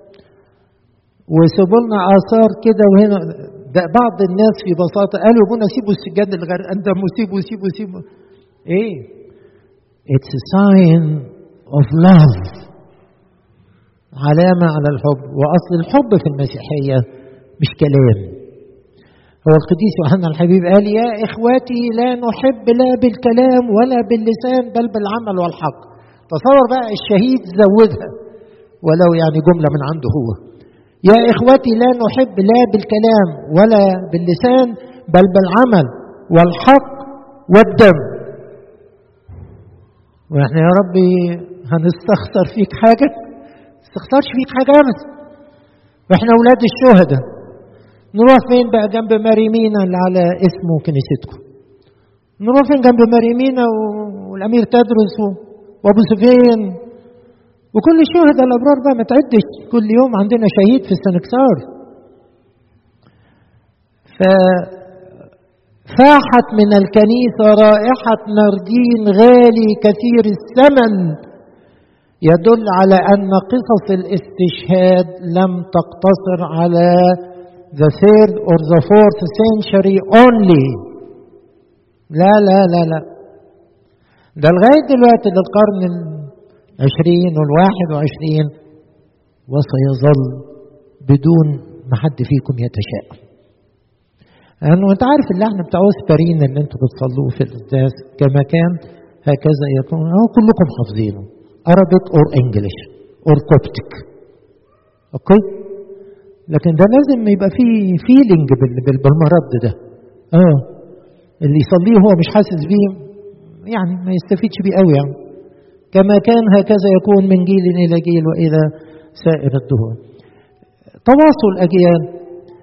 وسيبوا لنا اثار كده. وهنا ده بعض الناس في بساطه قالوا ابونا سيبوا السجاد اللي غرقان دم وسيبوا سيبوا سيبوا ايه؟ It's a sign of love، علامه على الحب. واصل الحب في المسيحيه مش كلام. هو القديس يوحنا الحبيب قال يا اخواتي لا نحب لا بالكلام ولا باللسان بل بالعمل والحق. تصور بقى الشهيد زودها ولو يعني جمله من عنده هو، يا اخوتي لا نحب لا بالكلام ولا باللسان بل بالعمل والحق والدم. واحنا يا ربي هنستخسر فيك حاجه؟ ما نستخسرش فيك حاجه ابدا، واحنا اولاد الشهداء. نروح فين بقى جنب ماريمينا اللي على اسمه كنيستكم؟ نروح فين جنب ماريمينا والامير تدرس وابو سفيان وكل الشهداء الابرار بقى؟ ما تعدش، كل يوم عندنا شهيد في السنكسار. ففاحت من الكنيسه رائحه نردين غالي كثير الثمن، يدل على ان قصص الاستشهاد لم تقتصر على the third or the fourth century only. لا لا لا لا، ده لغايه دلوقتي للقرن العشرين والواحد وعشرين، وسيظل بدون ما حد فيكم يتشائم. لانه انت عارف اللحن بتاع اسبرين اللي انتوا بتصلوه في القداس كما كان هكذا يكون، اهو كلكم حافظينه Arabic or English or Coptic. اوكي؟ لكن ده لازم يبقى فيه فيلينج بالمرض ده. اه اللي يصليه هو مش حاسس بيه يعني ما يستفيدش بيه قوي. يعني كما كان هكذا يكون من جيل الى جيل والى سائر الدهور. تواصل اجيال.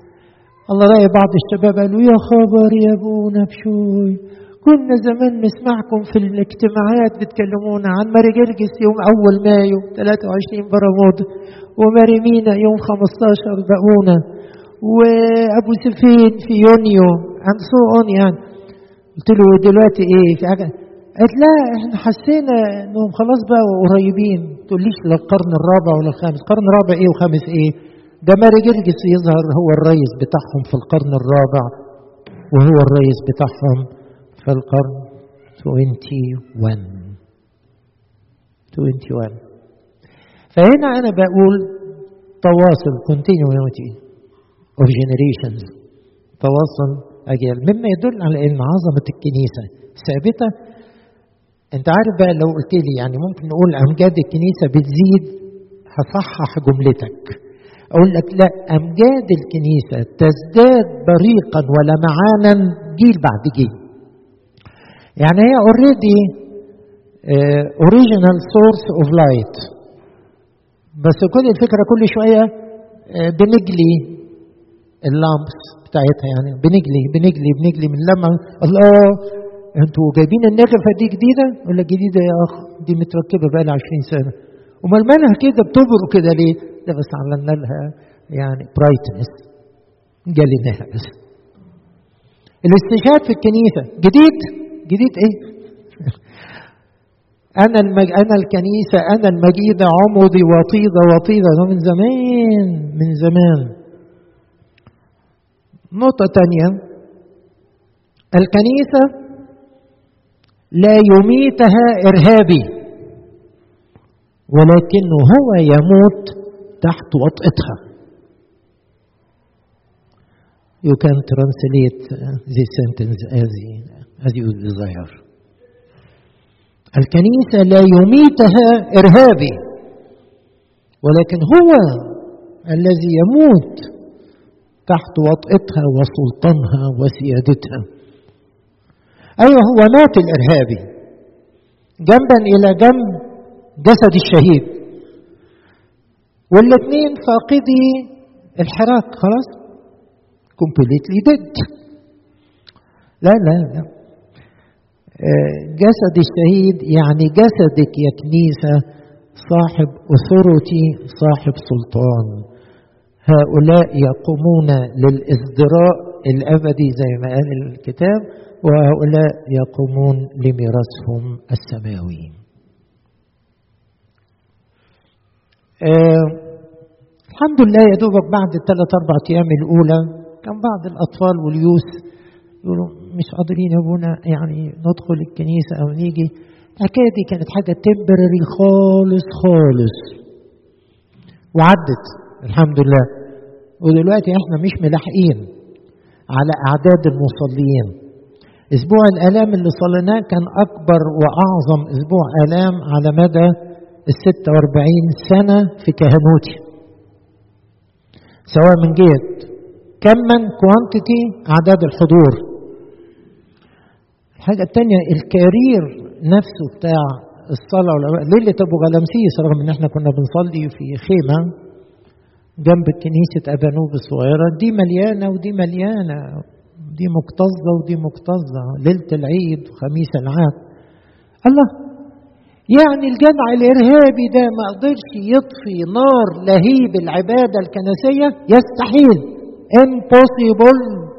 الله رأي بعض الشباب قالوا يا خبر يا ابونا بشوي، كنا زمان نسمعكم في الاجتماعات بتكلمونا عن ماري جرجس يوم أول مايو ثلاثة وعشرين برموت، وماري مينا يوم خمستاشر بقونا، وأبو سفين في يونيو عن سو أون يعني. قلت له دلوقتي إيه في حاجة؟ قالت لا احنا حسينا انهم خلاص بقى قريبين. تقوليش للقرن الرابع ولا الخامس، قرن رابع ايه وخامس ايه؟ ده ماري جرجس يظهر هو الرئيس بتاعهم في القرن الرابع، وهو الرئيس بتاعهم في القرن واحد وعشرين. واحد وعشرين. فهنا انا بقول تواصل continuity of generations، تواصل اجيال، مما يدل على ان عظمه الكنيسه ثابته. انت عارف بقى لو قلت لي يعني ممكن نقول امجاد الكنيسه بتزيد، هصحح جملتك اقول لك لا، امجاد الكنيسه تزداد بريقا ولمعانا جيل بعد جيل. يعني هي اوريدي اوريجينال سورس اوف لايت، بس كل الفكره كل شويه uh, بنجلي اللامبس بتاعتها، يعني بنجلي بنجلي بنجلي من لما الله انتوا جايبين النغفه دي جديده ولا جديده يا اخ؟ دي متركبه بقى لها عشرين سنه. امال مالها كده بتبرق كده ليه؟ ده بس عملنا لها يعني برايتنس، جاليناها بس. الاستشهاد في الكنيسه جديد جديد ايه؟ انا المج... انا الكنيسه انا المجيده عمودي وطيده وطيده، ده من زمان من زمان. نقطه ثانيه، الكنيسه لا يميتها إرهابي، ولكنه هو يموت تحت وطئتها. You can translate this sentence as, as you desire. الكنيسة لا يميتها إرهابي، ولكن هو الذي يموت تحت وطئتها وسلطانها وسيادتها. أيوة هو مات الإرهابي جنبا إلى جنب جسد الشهيد، والاثنين فاقدي الحراك خلاص completely dead. لا لا لا، جسد الشهيد يعني جسدك يا كنيسة صاحب authority، صاحب سلطان. هؤلاء يقومون للإزدراء الأبدي زي ما قال الكتاب، وهؤلاء يقومون لميراثهم السماوي. آه الحمد لله يا دوبك بعد الثلاث اربع ايام الاولى كان بعض الاطفال واليوث يقولوا مش قادرين يا ابونا يعني ندخل الكنيسه او نيجي. الحكايه دي كانت حاجه تمبرري خالص خالص وعدت الحمد لله. ودلوقتي احنا مش ملاحقين على اعداد المصلين. اسبوع الالام اللي صليناه كان اكبر واعظم اسبوع الام على مدى الستة واربعين سنه في كهنوتي، سواء من جهه كما كوانتيتي اعداد الحضور. الحاجه الثانيه الكارير نفسه بتاع الصلاه. ليله ابو غلامسيس رغم ان احنا كنا بنصلي في خيمه جنب كنيسه ابانوب الصغيره، دي مليانه ودي مليانه، دي مكتظه ودي مكتظه، ليله العيد وخميس العهد. الله، يعني الجمع الارهابي ده ما قدرش يطفي نار لهيب العباده الكنسيه؟ يستحيل، impossible.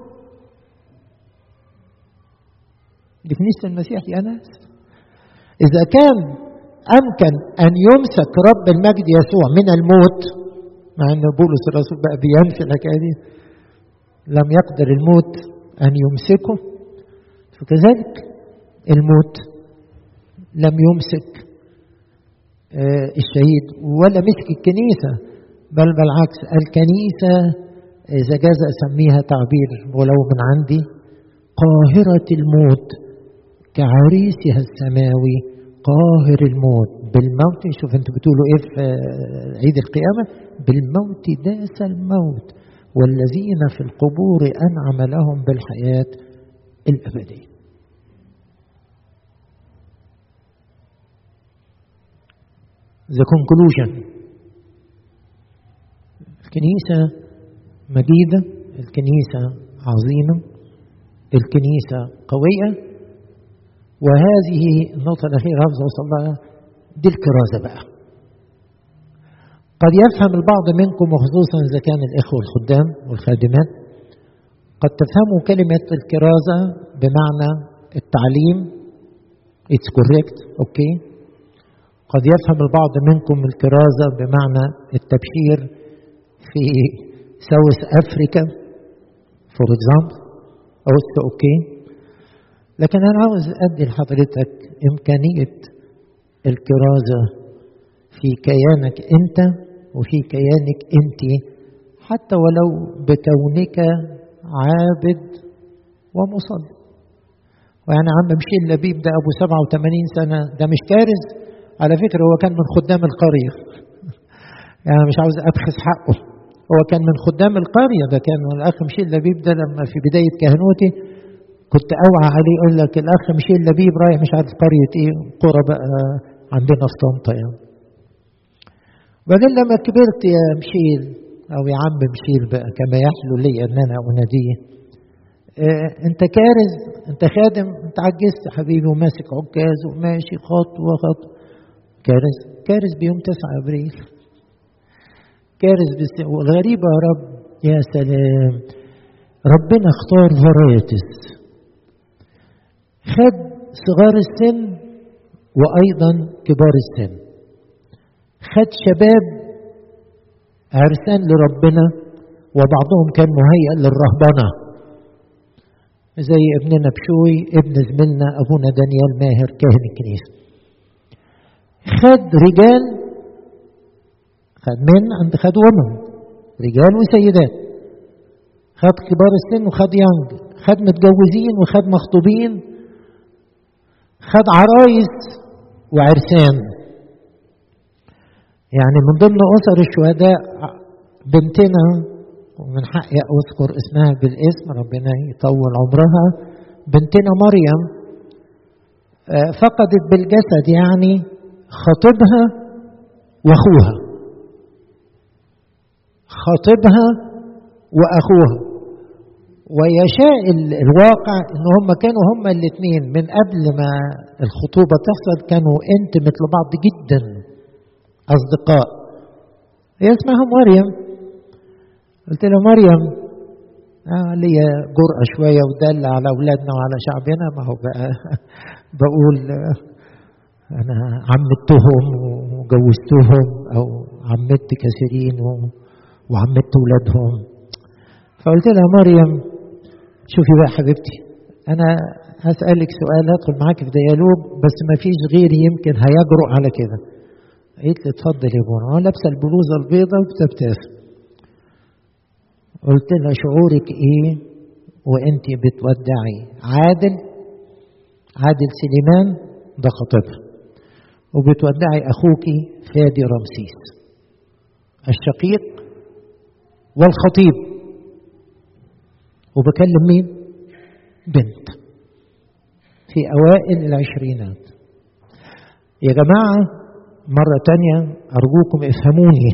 دي كنيسه المسيح يا ناس. اذا كان امكن ان يمسك رب المجد يسوع من الموت، مع ان بولس الرسول بقى بينفي الحكايه دي، لم يقدر الموت ان يمسكه، فكذلك الموت لم يمسك الشهيد ولا مسك الكنيسه، بل بالعكس الكنيسه اذا جاز اسميها تعبير ولو من عندي قاهره الموت كعريسها السماوي قاهر الموت بالموت. شوف انتوا بتقولوا ايه في عيد القيامه؟ بالموت داس الموت والذين في القبور انعم لهم بالحياه الابديه. The conclusion، الكنيسه مجيده، الكنيسة عظيمة، الكنيسة قوية، وهذه النقطة الأخيرة عاوز أوصل لها، دي الكرازة بقى. قد يفهم البعض منكم وخصوصا إذا كان الإخوة الخدام والخادمات قد تفهموا كلمة الكرازة بمعنى التعليم. It's correct. أوكي. قد يفهم البعض منكم الكرازة بمعنى التبشير في ساوث أفريكا for example. أوكي أوكي. لكن أنا عاوز أدي لحضرتك إمكانية الكرازة في كيانك أنت وفي كيانك أنت، حتى ولو بكونك عابد ومصلي. ويعني عم مشيل لبيب ده أبو سبعة وثمانين سنة، ده مش كارز على فكرة، هو كان من خدام القرية. يعني مش عاوز أبخس حقه، هو كان من خدام القرية. ده كان الأخ مشيل لبيب ده لما في بداية كهنوتي كنت أوعى عليه يقول لك الأخ مشيل لبيب رايح مش عارف قرية إيه، قرى بقى عندنا في طنطا يعني. بعدين لما كبرت يا مشيل أو يا عم مشيل بقى كما يحلو لي أن أنا أناديه، اه أنت كارز، أنت خادم، أنت عجزت حبيبي وماسك عكاز وماشي خطوة خطوة. كارز كارز بيوم تسعة أبريل، كارز بس. والغريبة يا رب، يا سلام، ربنا اختار فرايتس، خد صغار السن وأيضا كبار السن، خد شباب عرسان لربنا وبعضهم كان مهيئ للرهبنة زي ابننا بشوي ابن زميلنا أبونا دانيال ماهر كاهن الكنيسة. خد رجال، خد من عند خد ومن، رجال وسيدات، خد كبار السن وخد يانج، خد متجوزين وخد مخطوبين، خد عرايس وعرسان. يعني من ضمن أسر الشهداء بنتنا، ومن حقي أذكر اسمها بالاسم ربنا يطول عمرها، بنتنا مريم فقدت بالجسد يعني خطيبها وأخوها، خطيبها وأخوها. ويشاء الواقع ان هم كانوا هم الاثنين من قبل ما الخطوبة تحصل كانوا انتمت لبعض جدا، اصدقاء. هي اسمها مريم. قلت له مريم آه ليا جرأة شوية ودل على اولادنا وعلى شعبنا، ما هو بقى بقول انا عمتهم وجوزتهم او عمت كثيرين وعمت اولادهم. فقلت لها مريم شوفي بقى حبيبتي، انا هسألك سؤال هدخل معاك في ديالوج بس ما فيش غيري يمكن هيجرؤ على كده. قالت لي اتفضل يا بونا. انا لابسه البلوزه البيضاء وبتبتسم. قلت لها شعورك ايه وانت بتودعي عادل عادل سليمان ده خطيبها، وبتودعي اخوكي فادي رمسيس الشقيق والخطيب، وبكلم مين؟ بنت في أوائل العشرينات. يا جماعة مرة تانية أرجوكم افهموني،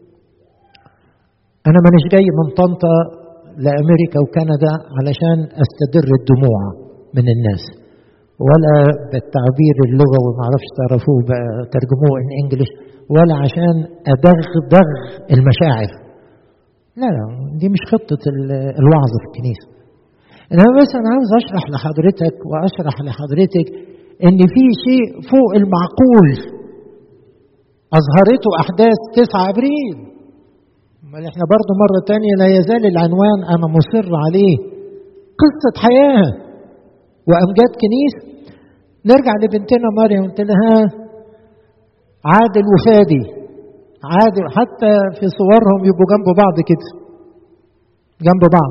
أنا مانيش جاي من طنطا لأمريكا وكندا علشان أستدر الدموع من الناس، ولا بالتعبير اللغوي ما اعرفش تعرفوه بقى ترجموه ان انجلش، ولا عشان أدغدغ المشاعر. لا لا، دي مش خطة الوعظ في الكنيسة. أنا بس أنا عاوز أشرح لحضرتك وأشرح لحضرتك إن في شيء فوق المعقول أظهرته أحداث تسعة أبريل. ما إحنا برضو مرة تانية لا يزال العنوان أنا مصر عليه، قصة حياة وأمجاد كنيسة. نرجع لبنتنا مريم، قلت لها عادل وفادي، عادل حتى في صورهم يبقوا جنب بعض كده، جنب بعض.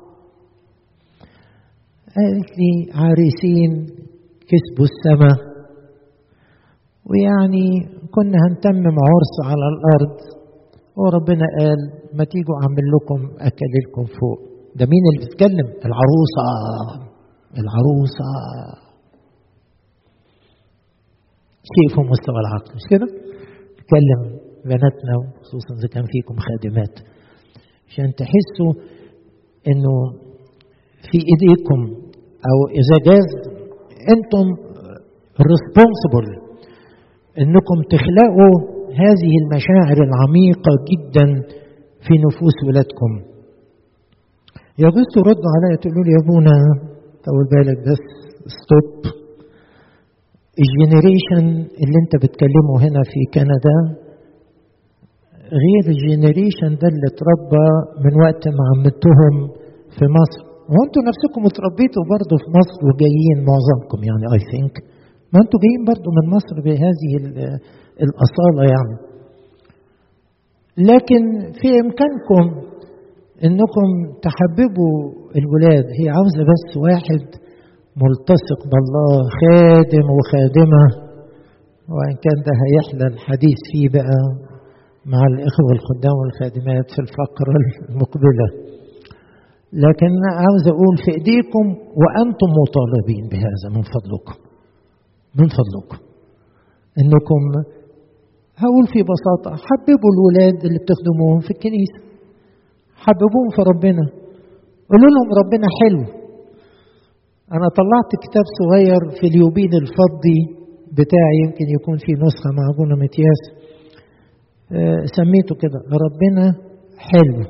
قالت لي عريسين كسبوا السماء، ويعني كنا هنتمم عرس على الأرض وربنا قال ما تيجوا أعمل لكم أكللكم فوق. ده مين اللي بتتكلم؟ العروسة. العروسة شيء في مستوى العقل، مش كده؟ تكلم بناتنا وخصوصا إذا كان فيكم خادمات عشان تحسوا انه في ايديكم، او اذا جاز انتم responsible انكم تخلقوا هذه المشاعر العميقة جدا في نفوس ولادكم. يجوز تردوا عليا تقولوا لي يا ابونا طول بالك بس ستوب، الجينيريشن اللي انت بتكلمه هنا في كندا غير الجينيريشن ده اللي اتربى من وقت ما عمتهم في مصر. وانتوا نفسكم اتربيتوا برضه في مصر وجايين معظمكم، يعني اي ثينك ما انتوا جايين برضه من مصر بهذه الأصالة يعني. لكن في إمكانكم إنكم تحببوا الولاد، هي عاوزة بس واحد ملتصق بالله، خادم وخادمة، وإن كان ده هيحلى الحديث فيه بقى مع الإخوة الخدام والخادمات في الفقرة المقبلة. لكن عاوز أقول في إيديكم وأنتم مطالبين بهذا من فضلكم، من فضلكم إنكم، هقول في بساطة، حببوا الولاد اللي بتخدموهم في الكنيسة، حببوهم في ربنا، قولوا لهم ربنا حلو. أنا طلعت كتاب صغير في اليوبين الفضي بتاعي، يمكن يكون في نسخة مع أبونا متياس، أه سميته كده ربنا حلو.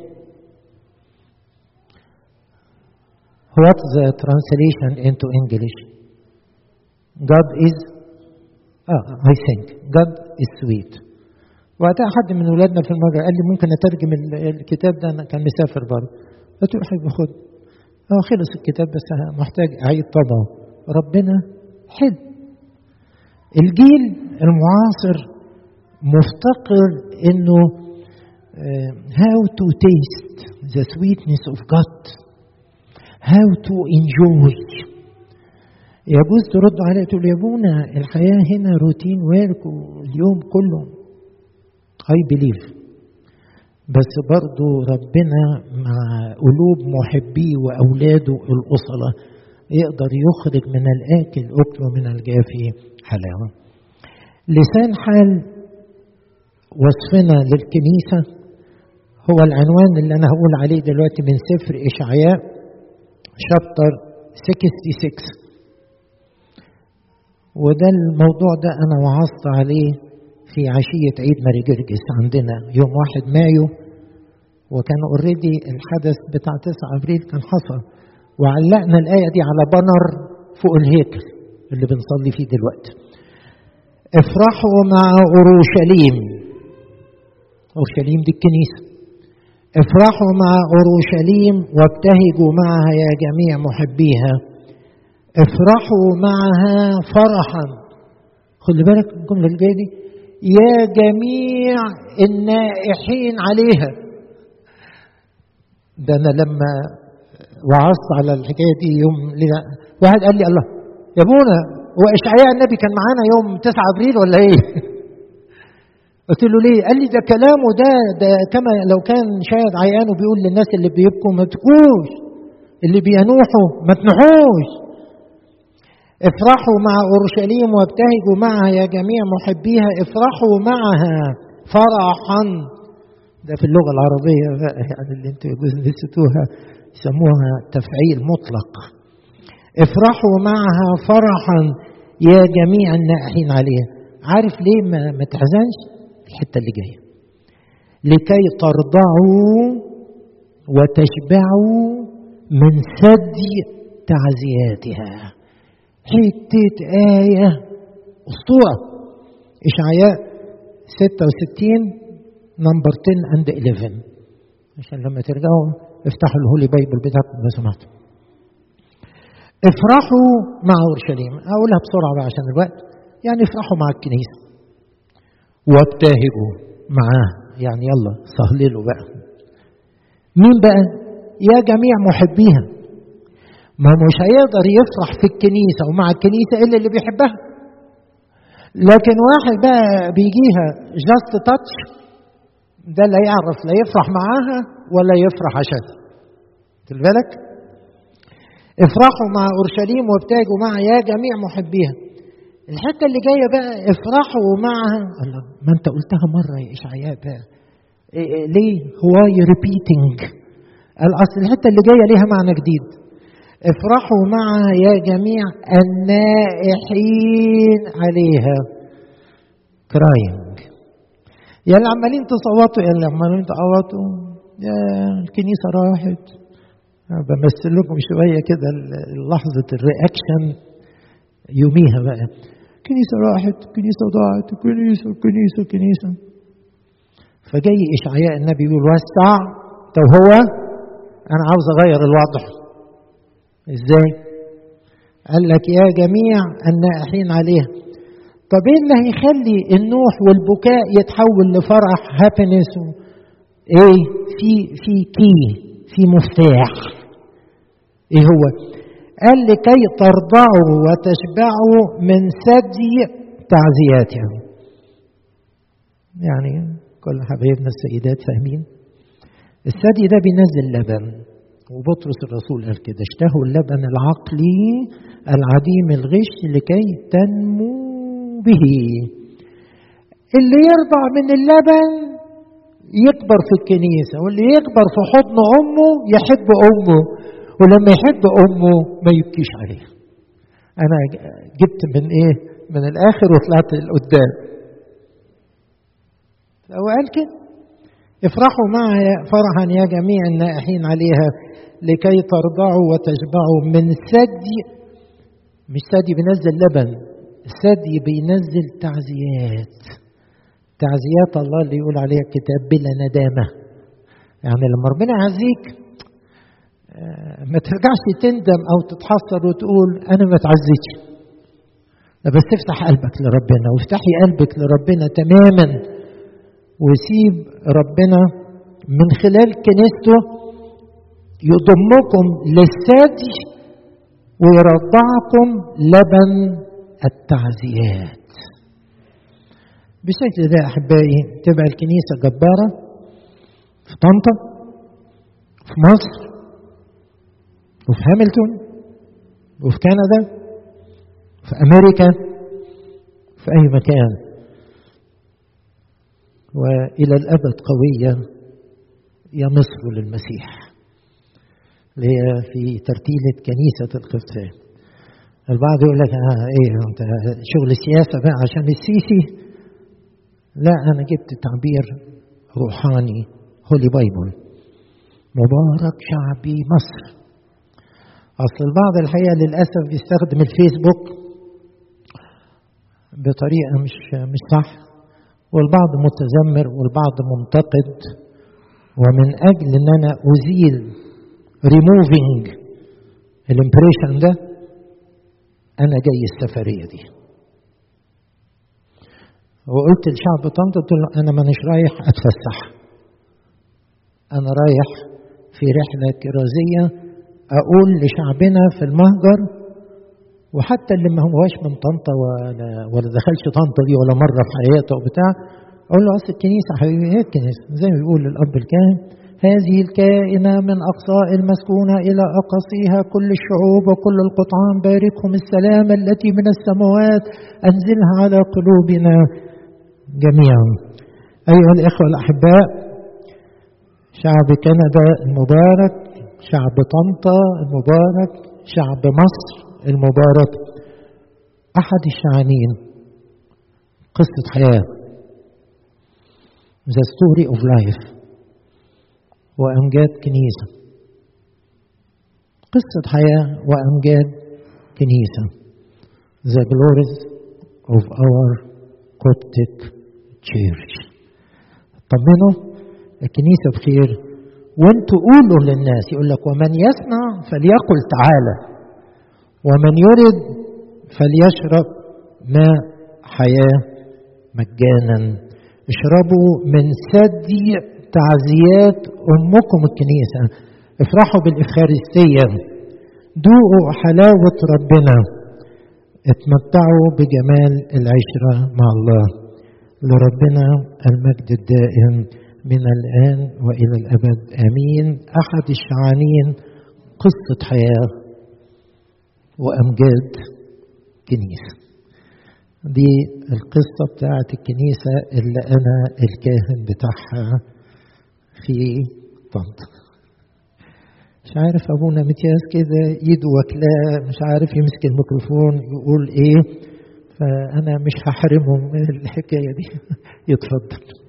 What the translation into English? God is آه I think God is sweet. وقتها حد من ولادنا في المرة قال لي ممكن أترجم الكتاب ده، أنا كان مسافر برضه، قلت له حبيبي خد. اه خلص الكتاب بس محتاج أعيد طبعه. ربنا حلو. الجيل المعاصر مفتقر إنه uh, how to taste the sweetness of God, how to enjoy. يجوز ترد عليه تقول يا ابونا الحياة هنا روتين ويرك اليوم كله، I believe، بس برضو ربنا مع قلوب محبيه وأولاده الأصلة يقدر يخرج من الآكل أكل ومن الجافي حلاوة. لسان حال وصفنا للكنيسة هو العنوان اللي أنا هقول عليه دلوقتي من سفر إشعياء شابتر ستة وستين، وده الموضوع ده أنا وعظت عليه في عشية عيد ماري جرجس عندنا يوم واحد مايو، وكان اوريدي الحدث بتاع تسعة أبريل كان حصل، وعلقنا الآية دي على بانر فوق الهيكل اللي بنصلي فيه دلوقتي. افرحوا مع أورشليم، أورشليم دي الكنيسة، افرحوا مع أورشليم وابتهجوا معها يا جميع محبيها، افرحوا معها فرحا. خلي بالك الجملة الجاية دي، يا جميع النائحين عليها. ده أنا لما وعظت على الحكاية دي يوم لنا واحد قال لي الله يا ابونا هو إشعياء النبي كان معانا يوم تسعة أبريل ولا إيه؟ قلت له ليه؟ قال لي ده كلامه ده ده كما لو كان شاهد عيان وبيقول للناس اللي بيبكوا ما تبكوش، اللي بينوحوا ما تنوحوش. افرحوا مع أورشليم وابتهجوا معها يا جميع محبيها، افرحوا معها فرحا. ده في اللغة العربية يعني اللي انتوا يجوز نسيتوها يسموها تفعيل مطلق. افرحوا معها فرحا يا جميع النائحين عليها. عارف ليه ما, ما تحزنش؟ الحتة اللي جاية، لكي ترضعوا وتشبعوا من ثدي تعزياتها. حتة آية أسطورة. إشعياء ستة وستين نمبر عشرة and إحدى عشر، عشان لما ترجعوا افتحوا الهولي بايبل بتاعكم لو سمحتوا. افرحوا مع أورشليم، أقولها بسرعة بقى عشان الوقت. يعني افرحوا مع الكنيسة وابتهجوا معاه، يعني يلا سهللوا بقى. مين بقى؟ يا جميع محبيها. ما مش هيقدر يفرح في الكنيسة ومع الكنيسة إلا اللي بيحبها. لكن واحد بقى بيجيها جاست تاتش، ده لا يعرف لا يفرح معاها ولا يفرح عشانها. خد بالك؟ افرحوا مع أورشليم وابتهجوا معها يا جميع محبيها. الحتة اللي جاية بقى افرحوا معها. الله، ما انت قلتها مرة يا إشعياء بقى، ليه هو ريبيتنج؟ قال أصل الحتة اللي جاية ليها معنى جديد. افرحوا معها يا جميع النائحين عليها. كراينج. يا اللي عمالين تصوتوا، يا اللي عمالين تصوتوا، يا الكنيسة راحت. بمثل لكم شوية كده لحظة الرياكشن يوميها بقى. الكنيسة راحت، الكنيسة ضاعت، الكنيسة الكنيسة الكنيسة. فجاي إشعياء النبي يقول وسع. طب هو أنا عاوز أغير الوضع. إزاي؟ قال لك يا جميع النائحين عليها. طب إيه اللي هيخلي النوح والبكاء يتحول لفرح هابينس؟ إيه؟ في في كي في مفتاح. إيه هو؟ قال لكي ترضعوا وتشبعوا من ثدي تعزياتهم. يعني كل حبايبنا السيدات فاهمين؟ الثدي ده بينزل لبن، وبطرس الرسول قال كده اشتهوا اللبن العقلي العديم الغش لكي تنمو به. اللي يرضع من اللبن يكبر في الكنيسة، واللي يكبر في حضن أمه يحب أمه، ولما يحب أمه ما يبكيش عليها. أنا جبت من إيه؟ من الآخر وطلعت لقدام. هو قال كده افرحوا معي فرحا يا جميع النائحين عليها لكي ترضعوا وتشبعوا من ثدي. مش ثدي بينزل لبن، ثدي بينزل تعزيات. تعزيات الله اللي يقول عليها الكتاب بلا ندامة. يعني لما ربنا يعزيك ما ترجعش تندم أو تتحسر وتقول أنا ما تعزيتش. بس افتح قلبك لربنا، وافتحي قلبك لربنا تماما، وسيب ربنا من خلال كنيسته يضمكم للثدي ويرضعكم لبن التعزيات. بشكل ده أحبائي تبقى الكنيسة جبارة في طنطا، في مصر، وفي هاملتون، وفي كندا، في أمريكا، في أي مكان، وإلى الأبد قوية يا مصر للمسيح، اللي هي في ترتيلة كنيسة القبطان. البعض يقول لك آه إيه أنت شغل السياسة بقى عشان السيسي. لا، أنا جبت تعبير روحاني، هولي بايبل، مبارك شعبي مصر. أصل البعض الحقيقة للأسف بيستخدم الفيسبوك بطريقة مش مش صح، والبعض متذمر والبعض منتقد، ومن أجل أن أنا أزيل removing الامبريشن ده أنا جاي السفرية دي. وقلت لشعب طنطا قلت له أنا مانيش رايح أتفسح، أنا رايح في رحلة كرازية أقول لشعبنا في المهجر، وحتى اللي ما هوش من طنطا ولا ولا دخلش طنطا دي ولا مرة في حياته وبتاع، أقول له أصل الكنيسة حبيبي هي الكنيسة زي ما بيقول الأب الكاهن، هذه الكائنة من أقصاء المسكونة إلى أقاصيها كل الشعوب وكل القطعان باركهم السلام التي من السماوات أنزلها على قلوبنا جميعا. أيها الإخوة الأحباء، شعب كندا المبارك، شعب طنطا المبارك، شعب مصر المبارك، أحد الشعانين قصة حياة، The story of life، وأمجاد كنيسة، قصة حياة وأمجاد كنيسة، The glories of our Coptic Church. طمنوا الكنيسة بخير، وانتوا قولوا للناس، يقول لك ومن يسمع فليقل تعالى، ومن يرد فليشرب ماء حياة مجانا. اشربوا من ثدي تعزيات أمكم الكنيسة، افرحوا بالإفخارستية، دوقوا حلاوة ربنا، اتمتعوا بجمال العشرة مع الله. لربنا المجد الدائم من الآن وإلى الأبد آمين. أحد الشعانين قصة حياة وأمجاد كنيسة. دي القصة بتاعت الكنيسة اللي أنا الكاهن بتاعها في طنطا. عارف ابونا متياس كده ايده واكلاه، مش عارف يمسك الميكروفون يقول ايه، فانا مش هحرمه من الحكايه دي. يتفضل.